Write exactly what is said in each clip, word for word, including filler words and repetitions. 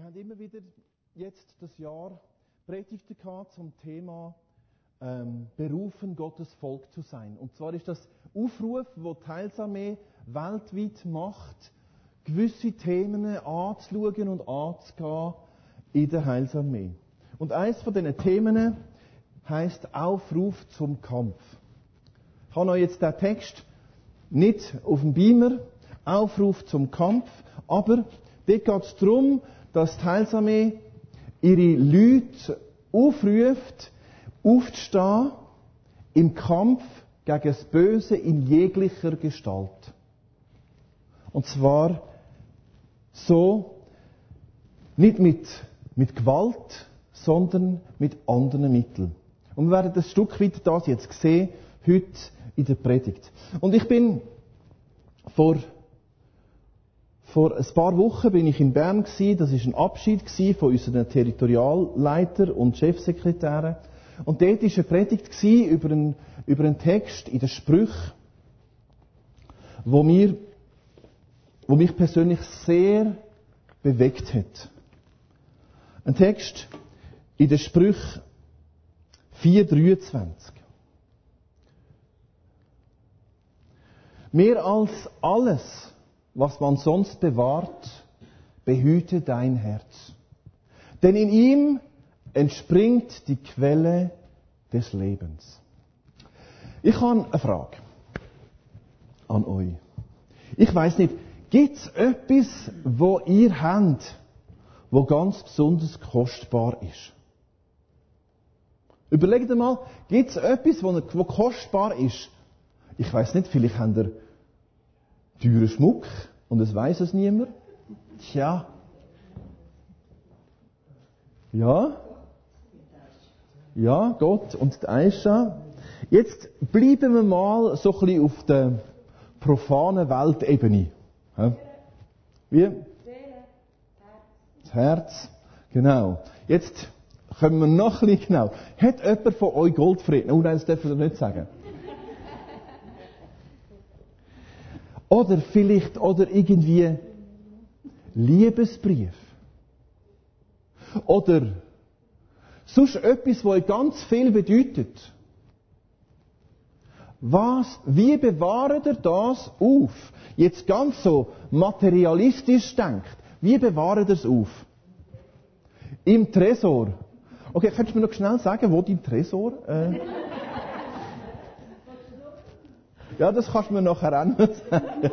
haben immer wieder jetzt das Jahr Predigten gehabt zum Thema ähm, berufen, Gottes Volk zu sein. Und zwar ist das Aufruf, wo die Heilsarmee weltweit macht, gewisse Themen anzuschauen und anzugehen in der Heilsarmee. Und eines von diesen Themen heisst Aufruf zum Kampf. Ich habe euch jetzt den Text nicht auf dem Beamer, Aufruf zum Kampf, aber dort geht es darum, dass die Heilsarmee ihre Leute aufruft, aufzustehen im Kampf gegen das Böse in jeglicher Gestalt. Und zwar so, nicht mit, mit Gewalt, sondern mit anderen Mitteln. Und wir werden ein Stück weit das jetzt sehen, heute in der Predigt. Und ich bin vor, vor ein paar Wochen bin ich in Bern gewesen. Das ist ein Abschied von unseren Territorialleiter und Chefsekretären. Und dort war eine Predigt über einen, über einen Text in den Sprüchen, wo, mir, wo mich persönlich sehr bewegt hat. Ein Text in den Sprüchen vier dreiundzwanzig. Mehr als alles, was man sonst bewahrt, behüte dein Herz. Denn in ihm entspringt die Quelle des Lebens. Ich habe eine Frage an euch. Ich weiss nicht, gibt es etwas, wo ihr habt, wo ganz besonders kostbar ist? Überlegt mal, gibt es etwas, wo kostbar ist? Ich weiss nicht, vielleicht habt ihr teuren Schmuck und es weiss es niemand. Tja. Ja. Ja, Gott und die Aisha. Jetzt bleiben wir mal so ein bisschen auf der profanen Weltebene. Wie? Das Herz. Genau. Jetzt kommen wir noch ein bisschen genau. Hat jemand von euch Goldfrieden? Oh nein, das dürfen wir nicht sagen. Oder vielleicht, oder irgendwie Liebesbrief. Oder sonst etwas, was euch ganz viel bedeutet. Was, wie bewahrt ihr das auf? Jetzt ganz so materialistisch denkt. Wie bewahrt ihr es auf? Im Tresor. Okay, könntest du mir noch schnell sagen, wo dein Tresor? Äh? Ja, das kannst du mir nachher auch noch sagen.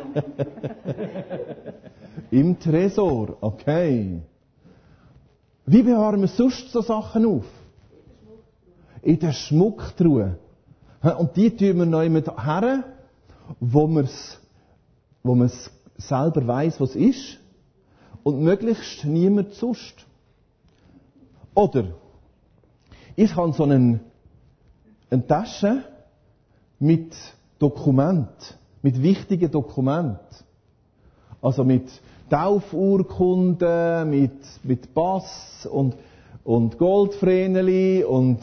Im Tresor, okay. Wie bewahren wir sonst so Sachen auf? In der Schmucktruhe. Und die tun wir neu mit her, wo man es wo man's selber weiss, was es ist. Und möglichst niemand sonst. Oder ich habe so einen, eine Tasche mit Dokument, mit wichtigen Dokumenten. Also mit Taufurkunden, mit, mit Pass und, und Goldvreneli und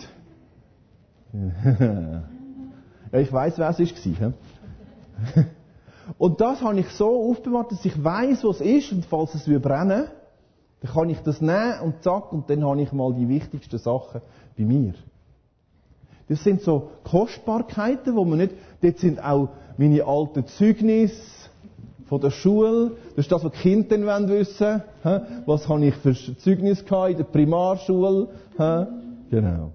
ja, ich weiss, wer es war. Und das habe ich so aufbewahrt, dass ich weiss, was es ist, und falls es brennen, dann kann ich das nehmen und zack, und dann habe ich mal die wichtigsten Sachen bei mir. Das sind so Kostbarkeiten, wo man nicht, dort sind auch meine alten Zeugnisse von der Schule, das ist das, was die Kinder dann wissen wollen. Was habe ich für Zeugnisse gehabt in der Primarschule? Genau.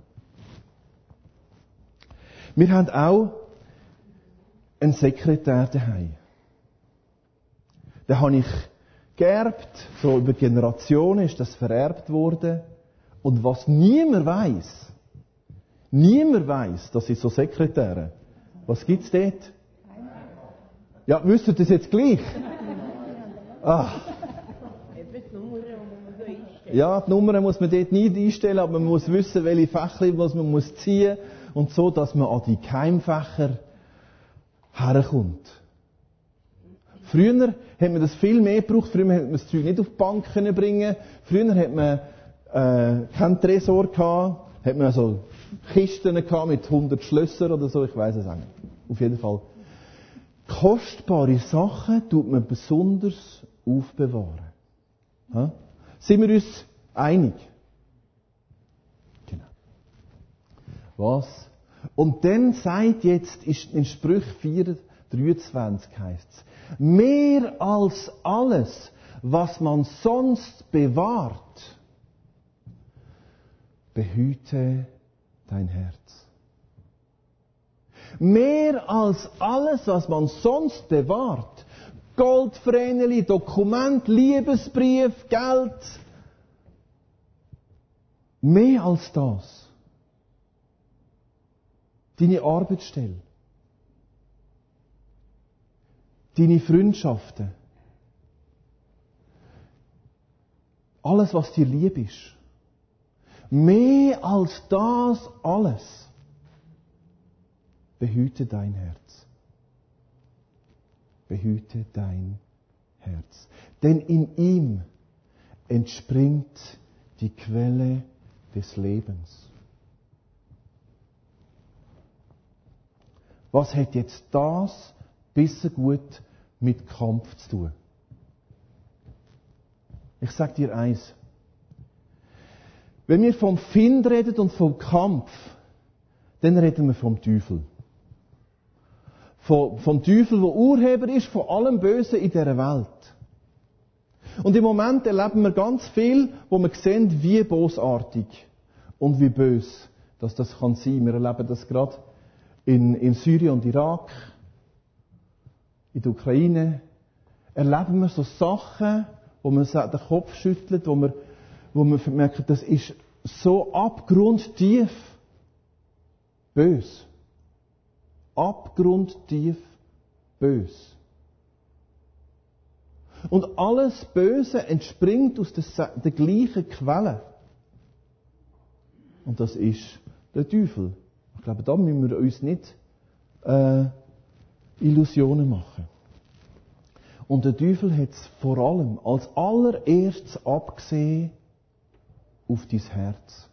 Wir haben auch einen Sekretär daheim. Den habe ich geerbt, so über Generationen ist das vererbt worden. Und was niemand weiss, niemand weiss, dass ich so Sekretäre. Was gibt's dort? Ja, wisst ihr das jetzt gleich? Ah. Ja, die Nummern muss man dort nicht einstellen, aber man muss wissen, welche Fächer man muss ziehen und so, dass man an die Geheimfächer herkommt. Früher hat man das viel mehr gebraucht. Früher hat man das Zeug nicht auf die Bank bringen. Früher hat man äh, keinen Tresor gehabt. Hat man also Kisten gehabt mit hundert Schlössern oder so. Ich weiss es auch nicht. Auf jeden Fall. Kostbare Sachen tut man besonders aufbewahren. Ja? Sind wir uns Einig. Genau. Was? Und dann sagt jetzt, ist in Sprüch vier, dreiundzwanzig heißt es, mehr als alles, was man sonst bewahrt, behüte dein Herz. Mehr als alles, was man sonst bewahrt, Goldvreneli, Dokument, Liebesbrief, Geld, mehr als das. Deine Arbeitsstelle, deine Freundschaften, alles, was dir lieb ist. Mehr als das alles, behüte dein Herz. Behüte dein Herz. Denn in ihm entspringt die Quelle des Lebens. Was hat jetzt das bisschen gut mit Kampf zu tun? Ich sage dir eins. Wenn wir vom Find reden und vom Kampf, dann reden wir vom Teufel. Vom, vom Teufel, der Urheber ist von allem Bösen in dieser Welt. Und im Moment erleben wir ganz viel, wo wir sehen, wie bosartig und wie böse dass das kann sein. Wir erleben das gerade in, in Syrien und Irak, in der Ukraine. Erleben wir so Sachen, wo man den Kopf schüttelt, wo man, wo man merkt, das ist so abgrundtief böse. Abgrundtief böse. Und alles Böse entspringt aus der, der gleichen Quelle. Und das ist der Teufel. Ich glaube, da müssen wir uns nicht äh, Illusionen machen. Und der Teufel hat es vor allem als allererstes abgesehen auf dein Herz.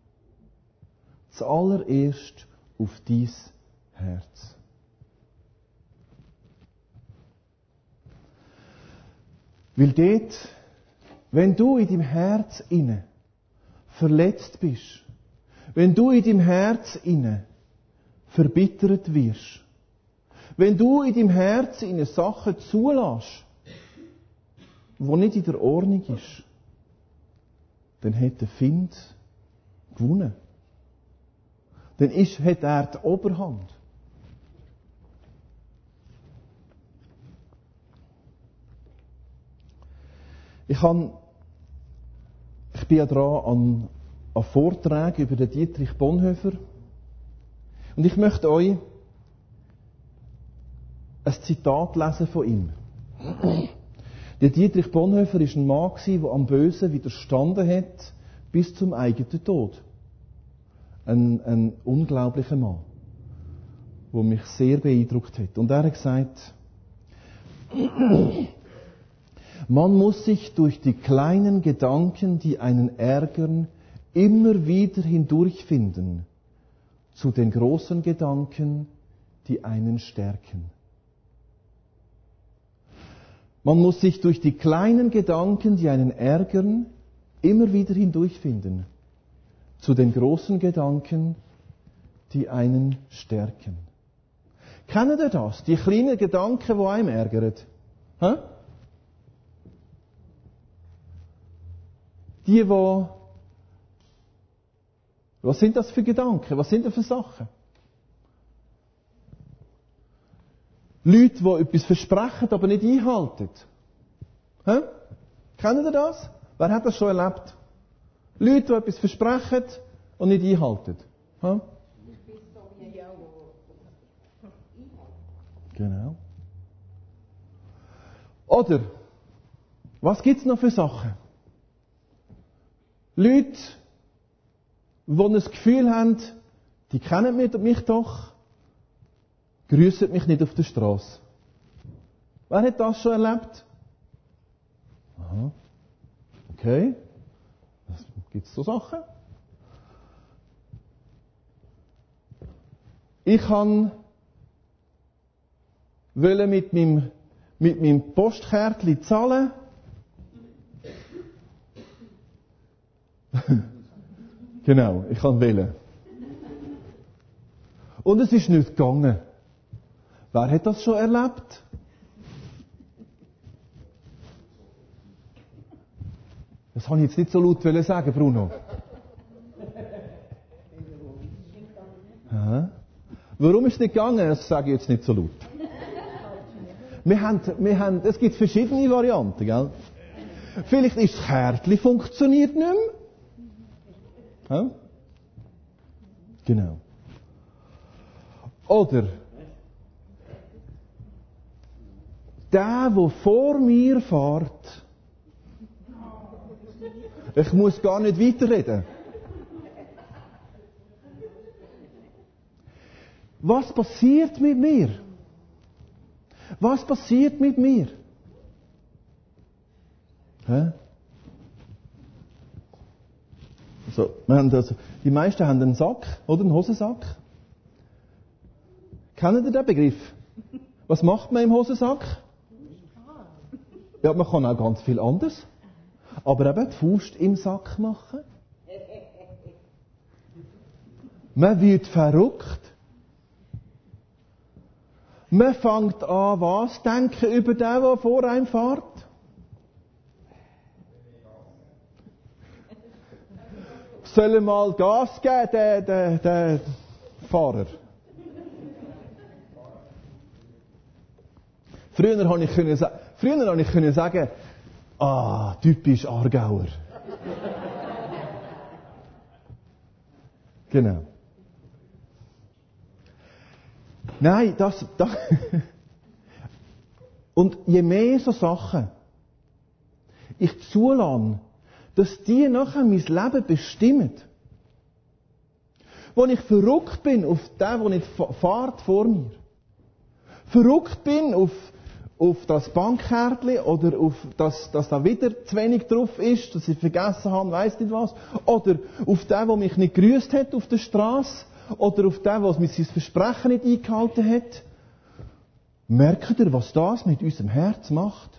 Zuallererst auf dein Herz. Weil dort, wenn du in deinem Herz inne verletzt bist, wenn du in deinem Herz inne verbittert wirst, wenn du in deinem Herz inne Sachen zulässt, die nicht in der Ordnung ist, dann hat der Find gewonnen. Dann ist, hat er die Oberhand. Ich, kann, ich bin ja dran an, an Vorträgen über den Dietrich Bonhoeffer. Und ich möchte euch ein Zitat lesen von ihm. Der Dietrich Bonhoeffer war ein Mann, der am Bösen widerstanden hat, bis zum eigenen Tod. Ein, ein unglaublicher Mann, der mich sehr beeindruckt hat. Und er hat gesagt, man muss sich durch die kleinen Gedanken, die einen ärgern, immer wieder hindurchfinden zu den großen Gedanken, die einen stärken. Man muss sich durch die kleinen Gedanken, die einen ärgern, immer wieder hindurchfinden zu den großen Gedanken, die einen stärken. Kennt ihr das? Die kleinen Gedanken, die einem ärgern? Hä? Die, die... Was sind das für Gedanken? Was sind das für Sachen? Leute, die etwas versprechen, aber nicht einhalten. Hä? Kennt ihr das? Wer hat das schon erlebt? Leute, die etwas versprechen und nicht einhalten. Hä? Genau. Oder, was gibt es noch für Sachen? Leute, die ein Gefühl haben, die kennen mich doch, grüßen mich nicht auf der Straße. Wer hat das schon erlebt? Aha. Okay. Gibt es so Sachen? Ich kann wollte mit meinem, mit meinem Postkärtchen zahlen. Genau, ich kann wählen. Und es ist nicht gegangen. Wer hat das schon erlebt? Das habe ich jetzt nicht so laut sagen, Bruno. Aha. Warum ist es nicht gegangen? Das sage ich jetzt nicht so laut. Wir haben, wir haben, es gibt verschiedene Varianten, gell? Vielleicht ist das Kärtchen funktioniert nicht mehr. Ja? Genau. Oder der, der vor mir fährt, ich muss gar nicht weiterreden. Was passiert mit mir? Was passiert mit mir? Hä? Also, wir haben also, die meisten haben einen Sack, oder einen Hosensack. Kennen Sie den Begriff? Was macht man im Hosensack? Ja, man kann auch ganz viel anderes. Aber eben die Faust im Sack machen. Man wird verrückt. Man fängt an, was denken über den, der vor einem fährt. Soll mal Gas geben, der, der, der Fahrer. Früher habe ich können, früher habe ich können sagen, ah, typisch Aargauer. Genau. Nein, das, das und je mehr so Sachen ich zulasse, dass die nachher mein Leben bestimmen, wo ich verrückt bin auf den, der nicht fährt vor mir, verrückt bin auf, auf das Bankkärtchen oder auf das, dass da wieder zu wenig drauf ist, dass ich vergessen habe, weiss nicht was, oder auf den, der mich nicht gegrüßt hat auf der Straße, oder auf den, der mir sein Versprechen nicht eingehalten hat. Merkt ihr, was das mit unserem Herz macht?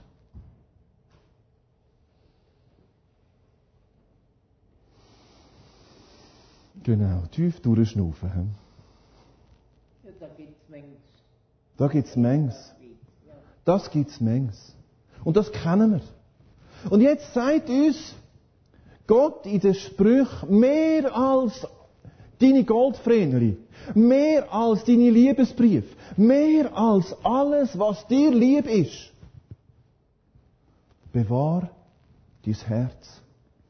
Genau, tief durchschnaufen. Ja, da gibt's manches. Da gibt's manches. Das gibt's manches. Und das kennen wir. Und jetzt sagt uns Gott in den Sprüchen mehr als deine Goldvreneli, mehr als deine Liebesbriefe, mehr als alles, was dir lieb ist. Bewahr dein Herz.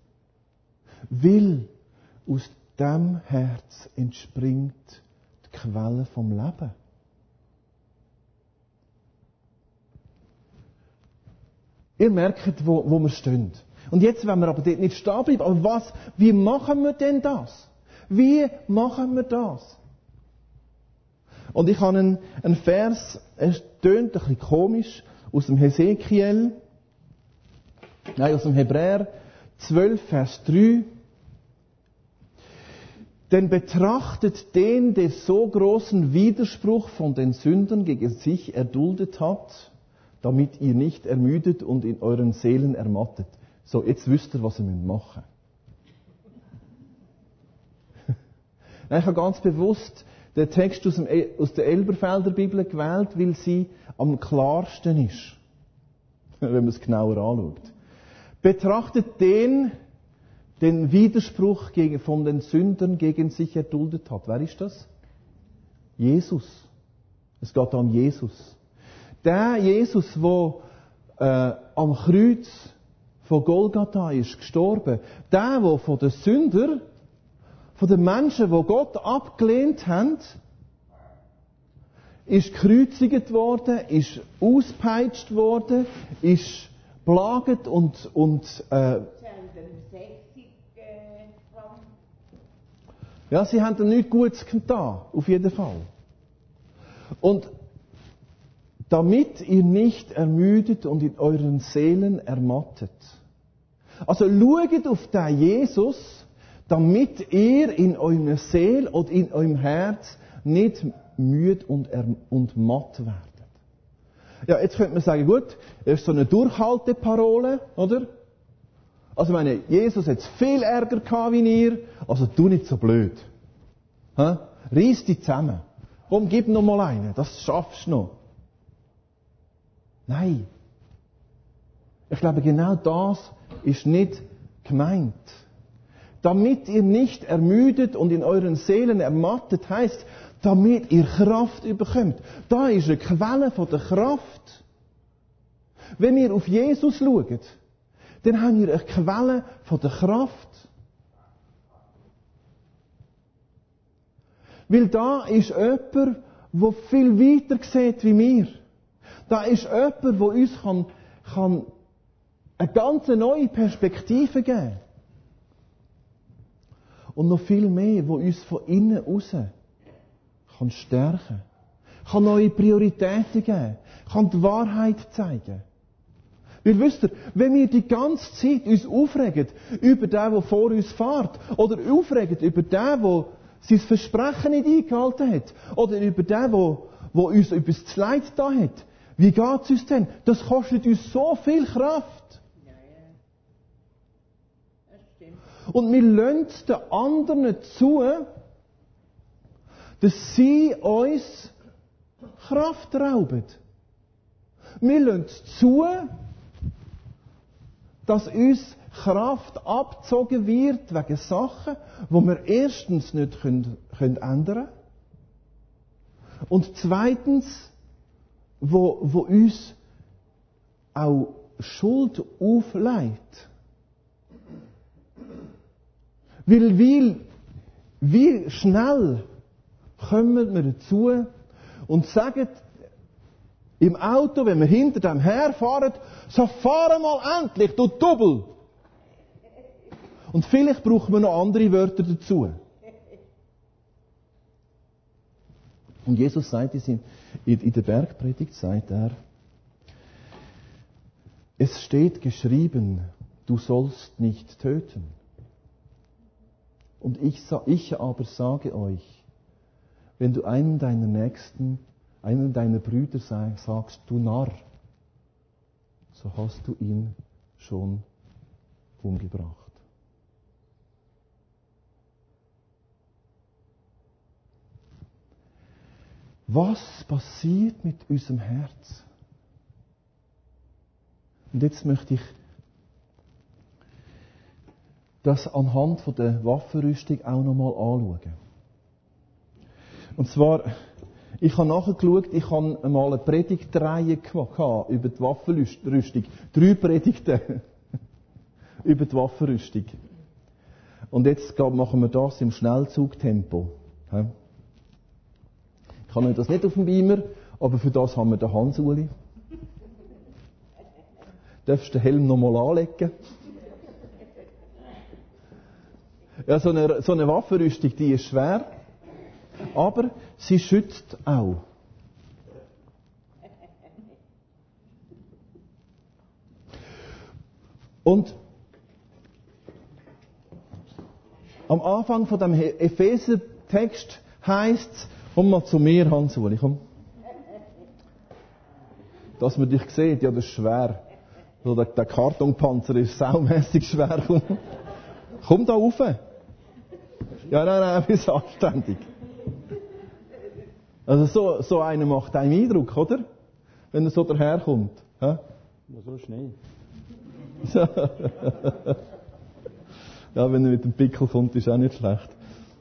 Weil aus dem Herz entspringt die Quelle vom Leben. Ihr merkt, wo, wo wir stehen. Und jetzt wollen wir aber dort nicht stehen bleiben. Aber was, wie machen wir denn das? Wie machen wir das? Und ich habe einen, einen Vers, er tönt ein bisschen komisch, aus dem Hesekiel, nein, aus dem Hebräer zwölf, Vers drei. Denn betrachtet den, der so großen Widerspruch von den Sündern gegen sich erduldet hat, damit ihr nicht ermüdet und in euren Seelen ermattet. So, jetzt wisst ihr, was ihr machen müsst. Ich habe ganz bewusst den Text aus, dem, aus der Elberfelder Bibel gewählt, weil sie am klarsten ist, wenn man es genauer anschaut. Betrachtet den, den Widerspruch gegen, von den Sündern gegen sich erduldet hat. Wer ist das? Jesus. Es geht um Jesus. Der Jesus, der äh, am Kreuz von Golgatha ist gestorben. Der, der von den Sündern, von den Menschen, die Gott abgelehnt haben, ist gekreuzigt worden, ist ausgepeitscht worden, ist plagt und, und äh, ja, sie haben dann nichts Gutes getan, auf jeden Fall. Und damit ihr nicht ermüdet und in euren Seelen ermattet. Also schaut auf den Jesus, damit ihr in eurer Seele oder in eurem Herz nicht müde und, erm- und matt werdet. Ja, jetzt könnte man sagen, gut, das ist so eine Durchhalteparole, oder? Also ich meine, Jesus hat viel Ärger gehabt wie ihr, also tu nicht so blöd. Hä? Reiss dich zusammen. Komm, gib noch mal einen, das schaffst du noch. Nein. Ich glaube, genau das ist nicht gemeint. Damit ihr nicht ermüdet und in euren Seelen ermattet, heisst, damit ihr Kraft überkommt. Da ist eine Quelle von der Kraft. Wenn wir auf Jesus schauen, dann haben wir eine Quelle von der Kraft. Weil da ist jemand, der viel weiter sieht wie wir. Da ist jemand, der uns kann, kann eine ganz neue Perspektive geben. Und noch viel mehr, der uns von innen raus kann stärken, kann neue Prioritäten geben, kann die Wahrheit zeigen. Weil wisst ihr, wenn wir die ganze Zeit uns aufregen über den, der vor uns fährt, oder aufregen über den, der sein Versprechen nicht eingehalten hat, oder über den, der, der uns etwas zu Leid da hat, wie geht es uns denn? Das kostet uns so viel Kraft. Ja, ja. Das stimmt. Und wir lassen den anderen zu, dass sie uns Kraft rauben. Wir lassen zu, dass uns Kraft abgezogen wird wegen Sachen, die wir erstens nicht können, können ändern und zweitens, wo, wo uns auch Schuld auflegt. Weil, weil wie schnell kommen wir dazu und sagen im Auto, wenn wir hinter dem herfahren, so fahren mal endlich, du Double. Und vielleicht brauchen wir noch andere Wörter dazu. Und Jesus sagt es in, in der Bergpredigt, sagt er, es steht geschrieben, du sollst nicht töten. Und ich, ich aber sage euch, wenn du einem deiner Nächsten, einem deiner Brüder sagst, du Narr, so hast du ihn schon umgebracht. Was passiert mit unserem Herz? Und jetzt möchte ich das anhand von der Waffenrüstung auch nochmal anschauen. Und zwar, ich habe nachgeschaut, ich habe einmal eine Predigtreihe gehabt über die Waffenrüstung. Drei Predigten über die Waffenrüstung. Und jetzt machen wir das im Schnellzugtempo. Ich habe das nicht auf dem Beamer, aber für das haben wir den Hans-Uli. Darfst du den Helm nochmal anlegen? Ja, so eine, so eine Waffenrüstung, die ist schwer, aber sie schützt auch. Und am Anfang von dem Epheser-Text heisst es, komm mal zu mir, Hans-Uli, komm. Dass man dich sieht, ja, das ist schwer. So, der, der Kartonpanzer ist saumässig schwer. Komm, komm da rauf. Ja, nein, nein, bist anständig. Also so, so einer macht einen Eindruck, oder? Wenn er so daherkommt. Ja, so schnell. So. Ja, wenn er mit dem Pickel kommt, ist auch nicht schlecht.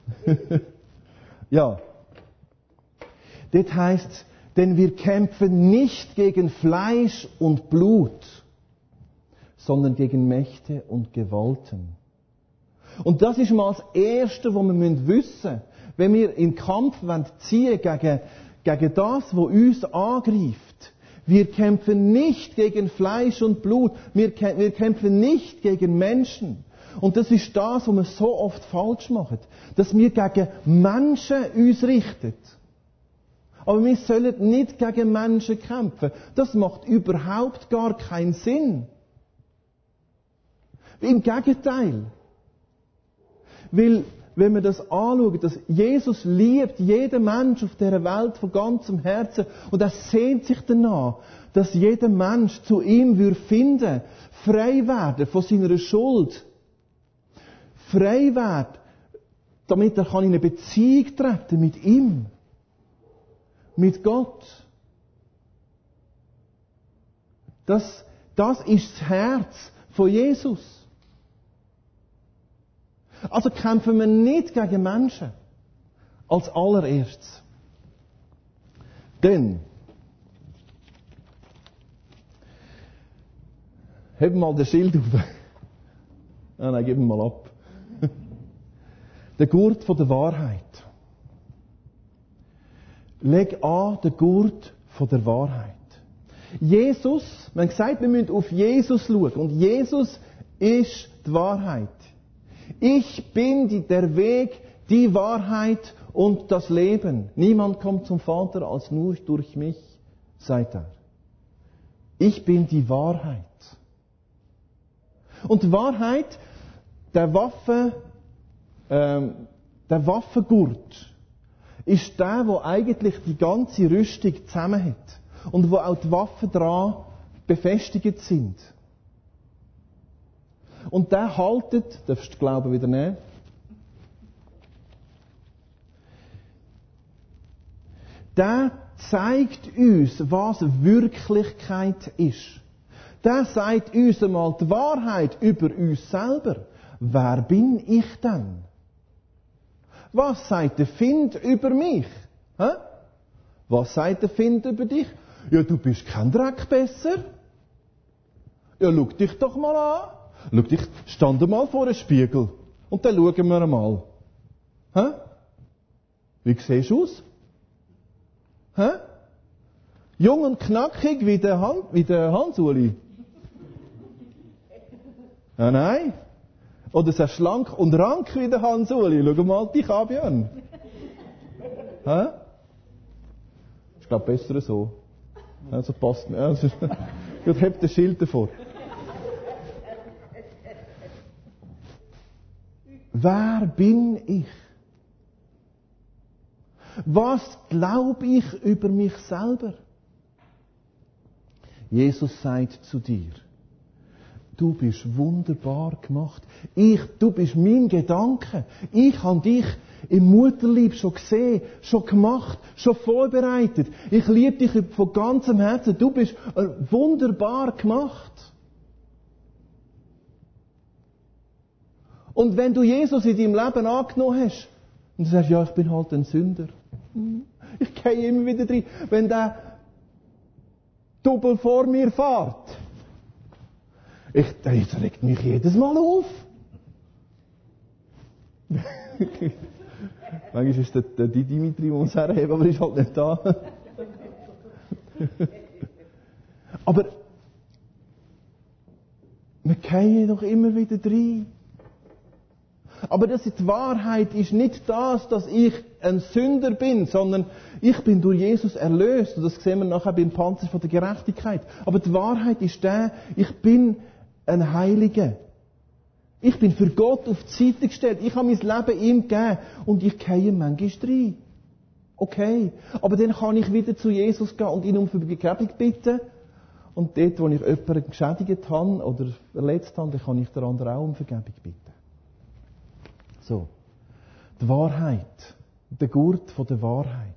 Ja. Das heisst, denn wir kämpfen nicht gegen Fleisch und Blut, sondern gegen Mächte und Gewalten. Und das ist mal das Erste, was wir wissen müssen, wenn wir in den Kampf ziehen gegen, gegen das, was uns angreift. Wir kämpfen nicht gegen Fleisch und Blut, wir, wir kämpfen nicht gegen Menschen. Und das ist das, was wir so oft falsch machen, dass wir gegen Menschen uns richten. Aber wir sollen nicht gegen Menschen kämpfen. Das macht überhaupt gar keinen Sinn. Im Gegenteil. Weil wenn wir das anschauen, dass Jesus liebt jeden Mensch auf dieser Welt von ganzem Herzen und er sehnt sich danach, dass jeder Mensch zu ihm würde finden, frei werden von seiner Schuld, frei werden, damit er kann in eine Beziehung treten mit ihm, mit Gott. Das, das ist das Herz von Jesus. Also kämpfen wir nicht gegen Menschen. Als allererstes. Denn, heb mal das Schild auf. Ah, nein, gib ihn mal ab. Der Gurt von der Wahrheit. Leg an den Gurt von der Wahrheit. Jesus, man hat gesagt, wir müssen auf Jesus schauen. Und Jesus ist die Wahrheit. Ich bin die, der Weg, die Wahrheit und das Leben. Niemand kommt zum Vater als nur durch mich, sagt er. Ich bin die Wahrheit. Und die Wahrheit, der Waffe, ähm, der Waffengurt, ist der, wo eigentlich die ganze Rüstung zusammenhält. Und wo auch die Waffen dran befestigt sind. Und der haltet, darfst du Glauben wieder nehmen, der zeigt uns, was Wirklichkeit ist. Der sagt uns einmal die Wahrheit über uns selber. Wer bin ich denn? Was sagt der Find über mich? Hä? Was sagt der Find über dich? Ja, du bist kein Dreck besser. Ja, schau dich doch mal an. Schau dich, stand mal vor einem Spiegel. Und dann schauen wir mal. Hä? Wie siehst du aus? Hä? Jung und knackig wie der, Han, wie der Hans-Uli? Ja, nein. Oder sehr schlank und rank wie der Hans-Uli. Schau mal dich an, Björn. Hä? Ich glaube, besser so. Also passt mir. Also, ich habe das Schild davor. Wer bin ich? Was glaube ich über mich selber? Jesus sagt zu dir, du bist wunderbar gemacht. Ich, du bist mein Gedanke. Ich habe dich im Mutterleib schon gesehen, schon gemacht, schon vorbereitet. Ich liebe dich von ganzem Herzen. Du bist wunderbar gemacht. Und wenn du Jesus in deinem Leben angenommen hast, und du sagst, ja, ich bin halt ein Sünder. Ich gehe immer wieder drin. Wenn der Double vor mir fährt, ich, das regt mich jedes Mal auf. Manchmal ist der, der Dimitri, der uns herheben, aber er ist halt nicht da. Aber wir gehen doch immer wieder rein. Aber das ist die Wahrheit ist nicht das, dass ich ein Sünder bin, sondern ich bin durch Jesus erlöst. Und das sehen wir nachher beim Panzer von der Gerechtigkeit. Aber die Wahrheit ist der, ich bin ein Heiliger. Ich bin für Gott auf die Seite gestellt. Ich habe mein Leben ihm gegeben. Und ich gehe manchmal rein. Okay. Aber dann kann ich wieder zu Jesus gehen und ihn um Vergebung bitten. Und dort, wo ich jemanden geschädigt habe oder verletzt habe, dann kann ich der andere auch um Vergebung bitten. So. Die Wahrheit. Der Gurt von der Wahrheit.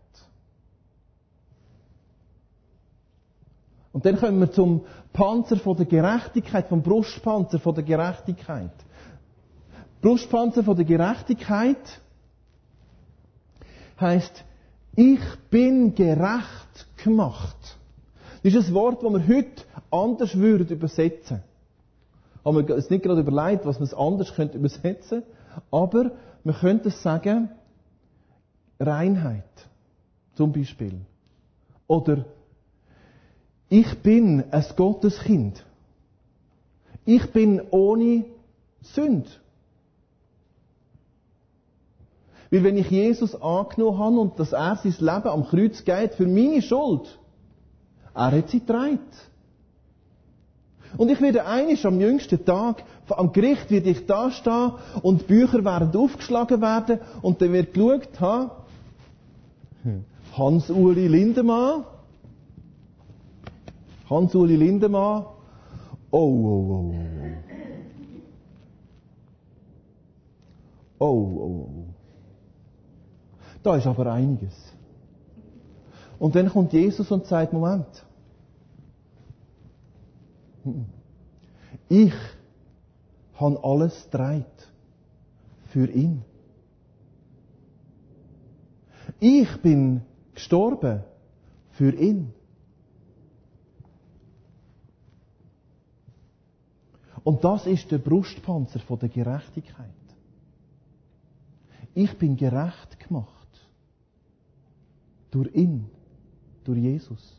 Und dann kommen wir zum Panzer von der Gerechtigkeit, vom Brustpanzer von der Gerechtigkeit. Brustpanzer von der Gerechtigkeit heisst, ich bin gerecht gemacht. Das ist ein Wort, das wir heute anders würden übersetzen. Haben wir uns nicht gerade überlegt, was man es anders könnte übersetzen, aber wir könnten es sagen, Reinheit, zum Beispiel. Oder ich bin ein Gotteskind. Ich bin ohne Sünde. Weil wenn ich Jesus angenommen habe und dass er sein Leben am Kreuz geht für meine Schuld, er hat sie getragen. Und ich werde einisch am jüngsten Tag am Gericht werde ich da stehen und die Bücher werden aufgeschlagen werden und dann wird geschaut, ha, Hans-Uli Lindemann, Hans-Uli Lindemann, oh, oh, oh, oh, oh, oh, oh. Da ist aber einiges. Und dann kommt Jesus und sagt, Moment, ich habe alles getragen für ihn. Ich bin gestorben für ihn. Und das ist der Brustpanzer von der Gerechtigkeit. Ich bin gerecht gemacht. Durch ihn. Durch Jesus.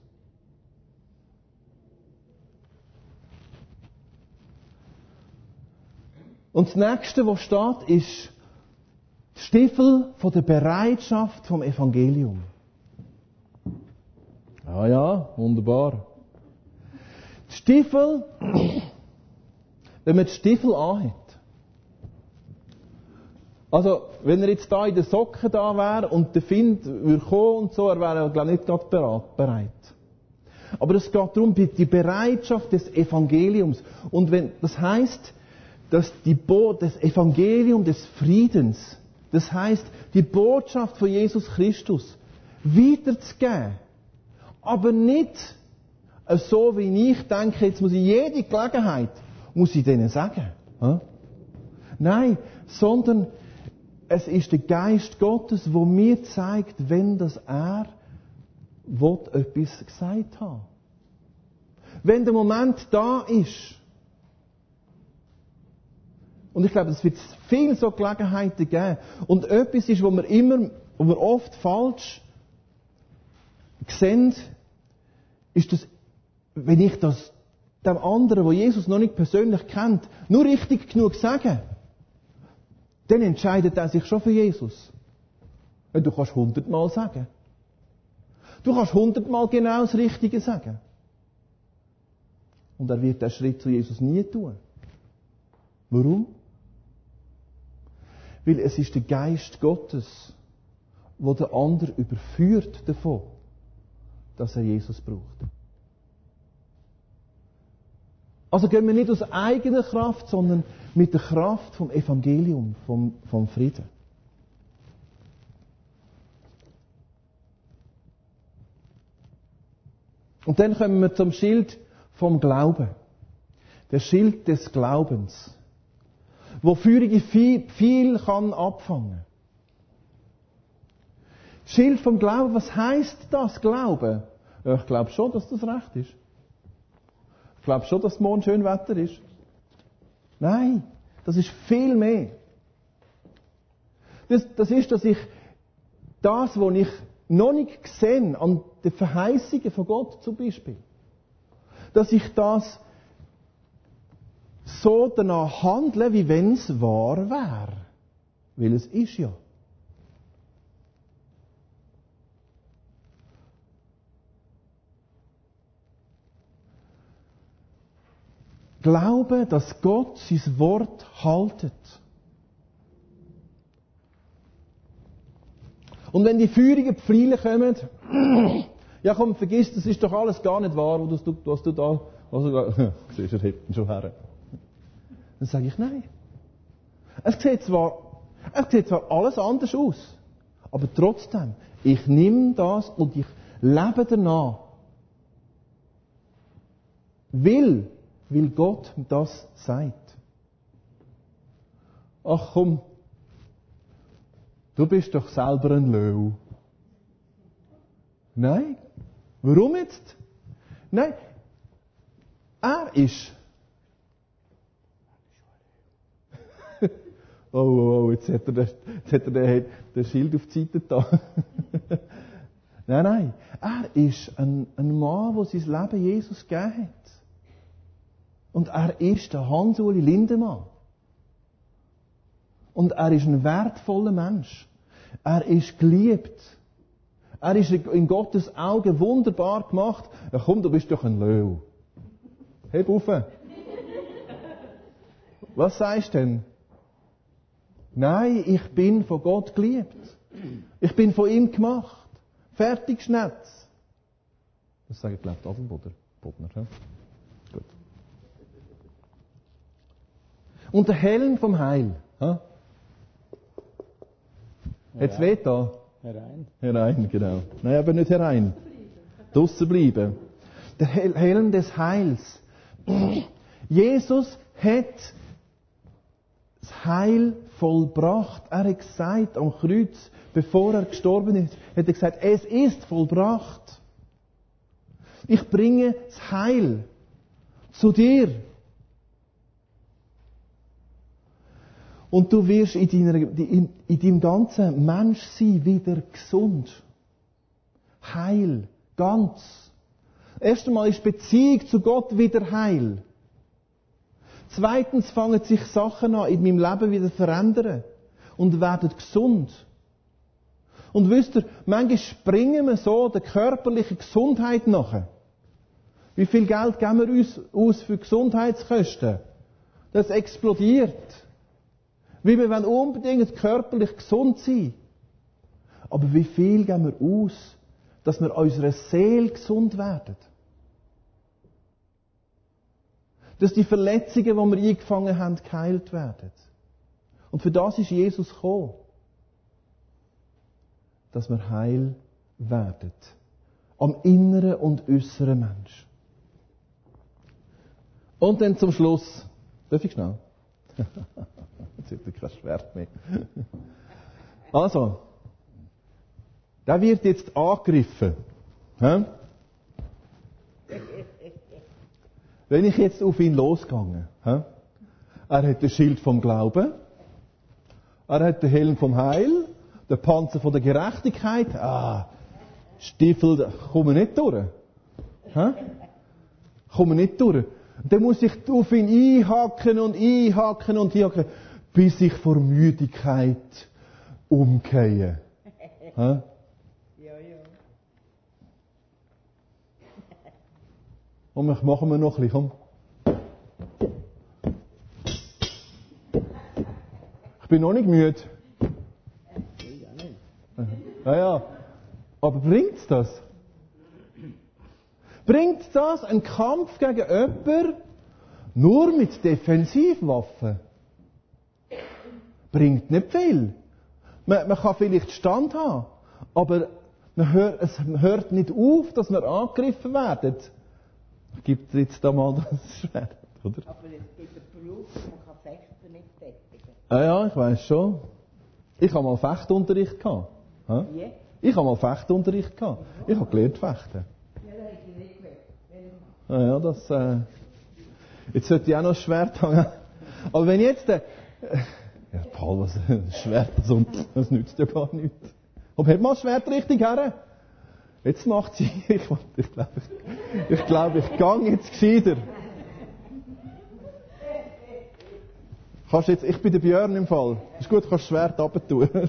Und das Nächste, was steht, ist die Stiefel von der Bereitschaft vom Evangelium. Ah ja, wunderbar. Die Stiefel, wenn man die Stiefel anhat. Also, wenn er jetzt da in den Socken da wäre und der Find würde kommen und so, er wäre, glaube ich, nicht gerade bereit. Aber es geht darum, die Bereitschaft des Evangeliums. Und wenn, das heisst, dass die Bo- das Evangelium des Friedens, das heisst, die Botschaft von Jesus Christus weiterzugeben. Aber nicht so, wie ich denke, jetzt muss ich jede Gelegenheit, muss ich denen sagen. Hm? Nein, sondern es ist der Geist Gottes, der mir zeigt, wenn das er will, etwas gesagt hat. Wenn der Moment da ist. Und ich glaube, es wird viele so Gelegenheiten geben. Und etwas ist, wo wir immer, wo wir oft falsch sehen, ist das, wenn ich das dem anderen, wo Jesus noch nicht persönlich kennt, nur richtig genug sage, dann entscheidet er sich schon für Jesus. Du kannst hundertmal sagen. Du kannst hundertmal genau das Richtige sagen. Und er wird den Schritt zu Jesus nie tun. Warum? Weil es ist der Geist Gottes, der den anderen überführt davon, dass er Jesus braucht. Also gehen wir nicht aus eigener Kraft, sondern mit der Kraft vom Evangelium, vom, vom Frieden. Und dann kommen wir zum Schild vom Glauben. Der Schild des Glaubens. Wo Führige viel, viel kann abfangen. Schild vom Glauben, was heisst das, Glauben? Ja, ich glaube schon, dass das recht ist. Ich glaube schon, dass morgen schön Wetter ist. Nein, das ist viel mehr. Das, das ist, dass ich das, was ich noch nicht gesehen an den Verheißungen von Gott zum Beispiel, dass ich das so danach handle, wie wenn es wahr wäre. Weil es ist ja. Glaube, dass Gott sein Wort haltet. Und wenn die feurigen Pfeile kommen, ja komm, vergiss, das ist doch alles gar nicht wahr, was du, was du da, also, siehst du, er hebt ihn schon her. Dann sage ich, nein. Es sieht zwar, es sieht zwar alles anders aus, aber trotzdem, ich nehme das und ich lebe danach. Will, weil Gott das sagt. Ach komm, du bist doch selber ein Löwe. Nein. Warum jetzt? Nein. Er ist. oh, oh, oh, jetzt hat er, das, jetzt hat er den, den Schild auf die Seite da. nein, nein. Er ist ein, ein Mann, der sein Leben Jesus gegeben hat. Und er ist der Hans-Uli Lindemann. Und er ist ein wertvoller Mensch. Er ist geliebt. Er ist in Gottes Augen wunderbar gemacht. Ja komm, du bist doch ein Löwe. Heb auf. Was sagst du denn? Nein, ich bin von Gott geliebt. Ich bin von ihm gemacht. Fertig, Schnetz. Das sage ich, glaube ich, Adelboder. Bodner, ja? Gut. Und der Helm vom Heil. Ja? Jetzt weht da. Herein. Herein, genau. Nein, aber nicht herein. Draussen bleiben. Der Helm des Heils. Jesus hat das Heil vollbracht. Er hat gesagt am Kreuz, bevor er gestorben ist, hat er gesagt, es ist vollbracht. Ich bringe das Heil zu dir. Und du wirst in, deiner, in, in deinem ganzen Menschsein wieder gesund. Heil. Ganz. Erst einmal ist Beziehung zu Gott wieder heil. Zweitens fangen sich Sachen an in meinem Leben wieder verändern und werden gesund. Und wisst ihr, manchmal springen wir so der körperlichen Gesundheit nach. Wie viel Geld geben wir uns aus für Gesundheitskosten? Das explodiert. Wie wir wollen unbedingt körperlich gesund sein. Aber wie viel geben wir aus, dass wir unserer Seele gesund werden? Dass die Verletzungen, die wir eingefangen haben, geheilt werden. Und für das ist Jesus gekommen. Dass wir heil werden. Am inneren und äußeren Mensch. Und dann zum Schluss. Darf ich schnell? Jetzt hat er kein Schwert mehr. Also. Der wird jetzt angegriffen. Hä? Wenn ich jetzt auf ihn losgehe. Hä? Er hat das Schild vom Glauben. Er hat den Helm vom Heil. Den Panzer von der Gerechtigkeit. Ah, Stiefel, da kommen nicht durch. Hä? Kommen nicht durch. Dann muss ich auf ihn einhaken und einhaken und einhaken, bis ich vor Müdigkeit umgehe. Hä? Ja, ja. Und das machen wir noch ein bisschen. Komm. Ich bin noch nicht müde. Ja, ja. Aber bringt's das? Bringt das einen Kampf gegen jemanden nur mit Defensivwaffen? Bringt nicht viel. Man, man kann vielleicht Stand haben, aber man hört, es hört nicht auf, dass wir angegriffen werden. Gibt es jetzt da mal das Schwert, oder? Aber es gibt einen Beruf, man kann Fechten nicht tätigen. Ah ja, ich weiss schon. Ich habe mal Fechtunterricht gehabt. Ha? Wie? Ich habe mal Fechtunterricht gehabt. Ich habe gelernt fechten. Ja, das hätte ich nicht gewusst. Ah ja, das, äh, jetzt sollte ich auch noch ein Schwert haben. Aber wenn jetzt, äh, ja, Paul, was, ein Schwert, so, das nützt ja gar nichts. Aber hat mal das Schwert richtig her? Jetzt macht sie, ich, ich glaube, ich, ich, glaub, ich gang jetzt gescheiter. Kannst jetzt, ich bin der Björn im Fall. Ist gut, kannst das Schwert runter tun.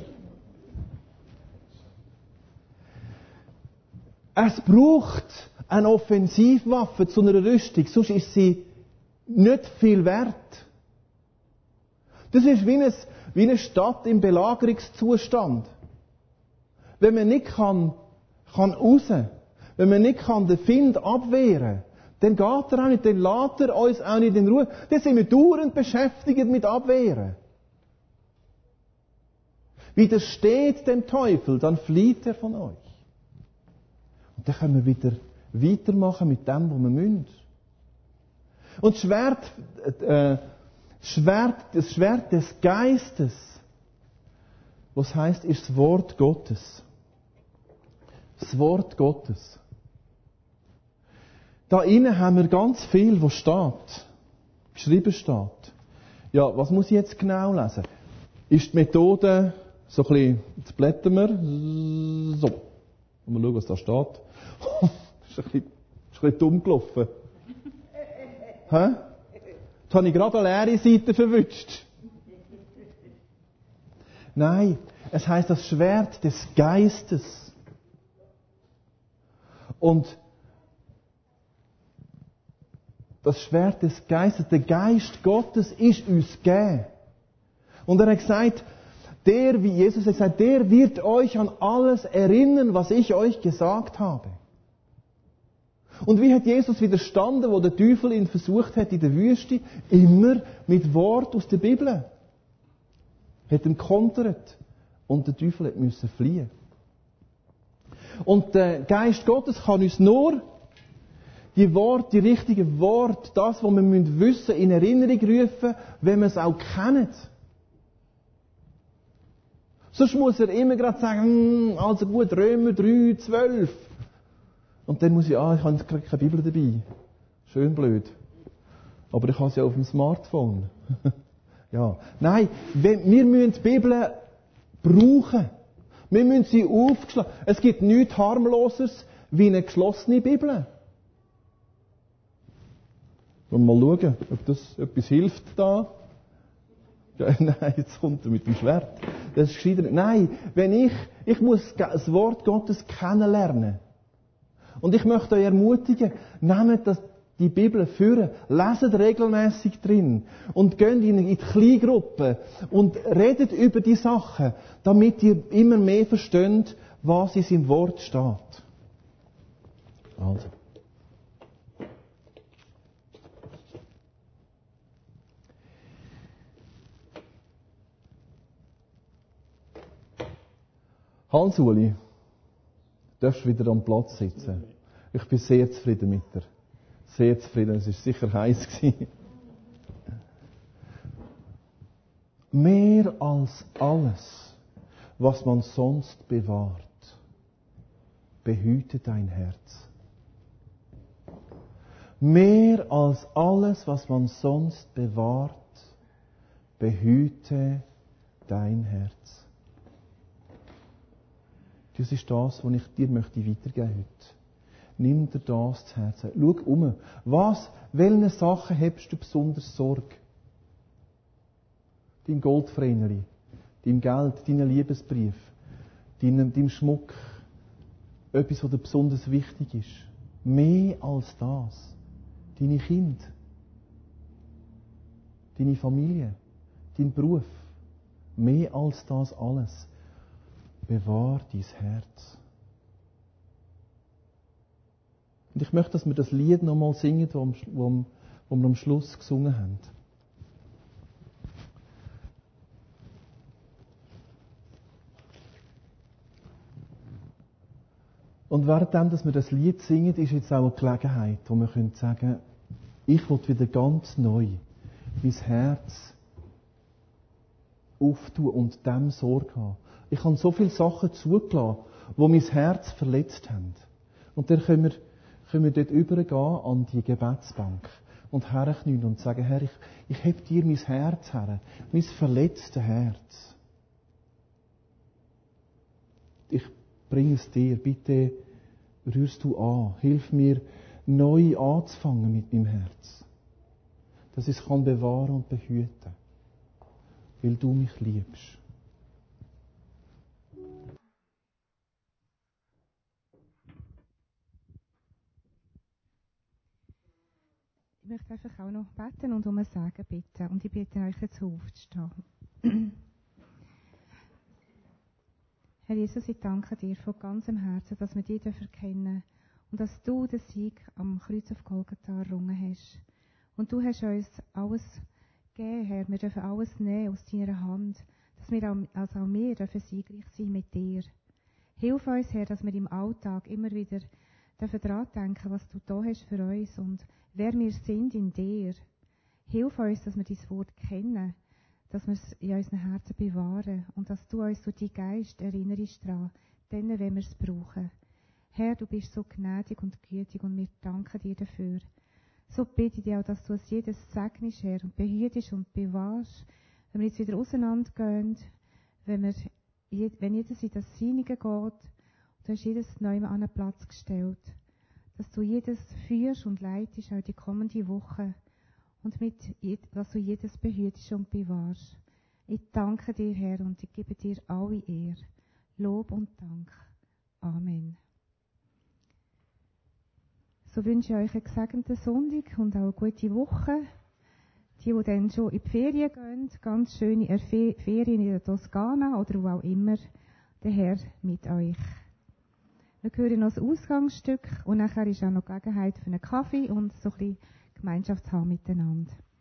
Es braucht eine Offensivwaffe zu einer Rüstung, sonst ist sie nicht viel wert. Das ist wie eine, wie eine Stadt im Belagerungszustand. Wenn man nicht kann, kann raus, wenn man nicht kann den Find abwehren, dann geht er auch nicht, dann lässt er uns auch nicht in Ruhe. Dann sind wir dauernd beschäftigt mit Abwehren. Widersteht dem Teufel, dann flieht er von euch. Und dann können wir wieder weitermachen mit dem, was wir müssen. Und das Schwert, äh, Schwert, das Schwert des Geistes, was heißt, ist das Wort Gottes. Das Wort Gottes. Da innen haben wir ganz viel, was steht, geschrieben steht. Ja, was muss ich jetzt genau lesen? Ist die Methode, so ein bisschen, jetzt blättern wir, so. Und mal schauen, was da steht. Das ist ein bisschen, ist ein bisschen dumm gelaufen. Hä? Jetzt habe ich gerade eine leere Seite verwünscht. Nein, es heisst das Schwert des Geistes. Und das Schwert des Geistes, der Geist Gottes ist uns gegeben. Und er hat gesagt, der, wie Jesus hat gesagt, der wird euch an alles erinnern, was ich euch gesagt habe. Und wie hat Jesus widerstanden, wo der Teufel ihn versucht hat in der Wüste? Immer mit Wort aus der Bibel. Hat ihn kontert. Und der Teufel hat müssen fliehen. Und der Geist Gottes kann uns nur die Worte, die richtigen Worte, das, was wir wissen müssen, in Erinnerung rufen, wenn wir es auch kennen. Sonst muss er immer gerade sagen, also gut, Römer drei, zwölf. Und dann muss ich, ah, ich habe gerade keine Bibel dabei. Schön blöd. Aber ich habe sie ja auf dem Smartphone. Ja. Nein, wir müssen die Bibel brauchen. Wir müssen sie aufschlagen. Es gibt nichts harmloseres wie eine geschlossene Bibel. Wollen wir mal schauen, ob das etwas hilft da? Ja, nein, jetzt kommt er mit dem Schwert. Das ist gescheiter. Nein, wenn ich, ich muss das Wort Gottes kennenlernen. Und ich möchte euch ermutigen, nehmt das, die Bibel führen, leset regelmäßig drin und geht in die Kleingruppen und redet über die Sachen, damit ihr immer mehr versteht, was in seinem Wort steht. Also. Hans-Uli, du darfst wieder am Platz sitzen. Ich bin sehr zufrieden mit dir. Sehr zufrieden, es war sicher heiß gewesen. Mehr als alles, was man sonst bewahrt, behüte dein Herz. Mehr als alles, was man sonst bewahrt, behüte dein Herz. Das ist das, was ich dir möchte weitergeben heute. Nimm dir das zu Herzen. Schau um. Was, welche Sachen hebst du besonders Sorge? Dein Goldvreneli, dein Geld, dein Liebesbrief, dein, dein Schmuck. Etwas, was dir besonders wichtig ist. Mehr als das. Deine Kinder. Deine Familie. Dein Beruf. Mehr als das alles. Bewahr dein Herz. Und ich möchte, dass wir das Lied nochmal singen, das wir am Schluss gesungen haben. Und währenddem, dass wir das Lied singen, ist jetzt auch eine Gelegenheit, wo wir können sagen, ich will wieder ganz neu mein Herz auftun und dem Sorge haben. Ich habe so viele Sachen zugelassen, die mein Herz verletzt haben. Und dann können wir, können wir dort übergehen an die Gebetsbank und herknien und sagen, Herr, ich, ich heb dir mein Herz her, mein verletztes Herz. Ich bringe es dir, bitte rührst du an, hilf mir, neu anzufangen mit meinem Herz. Dass ich es kann bewahren und behüten, weil du mich liebst. Ich möchte einfach auch noch beten und um ein Segen bitten. Und ich bitte euch jetzt aufzustehen. Herr Jesus, ich danke dir von ganzem Herzen, dass wir dich erkennen und dass du den Sieg am Kreuz auf Golgatha errungen hast. Und du hast uns alles gegeben, Herr. Wir dürfen alles nehmen aus deiner Hand, dass wir auch, also auch wir dürfen siegreich sein mit dir. Hilf uns, Herr, dass wir im Alltag immer wieder daran denken, was du da hast für uns und wer wir sind in dir. Hilf uns, dass wir dein Wort kennen, dass wir es in unseren Herzen bewahren und dass du uns durch deinen Geist erinnerst daran, dann, wenn wir es brauchen. Herr, du bist so gnädig und gütig und wir danken dir dafür. So bitte ich dich auch, dass du uns jedes segnest, Herr, und behütest und bewahrst, wenn wir jetzt wieder auseinandergehen, wenn, wir, wenn jedes in das Seinige geht, du hast jedes neu an einen Platz gestellt, dass du jedes führst und leitest, auch die kommende Woche, und mit, dass du jedes behütest und bewahrst. Ich danke dir, Herr, und ich gebe dir alle Ehre, Lob und Dank. Amen. So wünsche ich euch einen gesegneten Sonntag und auch eine gute Woche. Die, die dann schon in die Ferien gehen, ganz schöne Erfe- Ferien in der Toskana oder wo auch immer, der Herr mit euch. Wir hören noch ein Ausgangsstück und nachher ist auch noch Gelegenheit für einen Kaffee und so ein bisschen Gemeinschaft haben miteinander.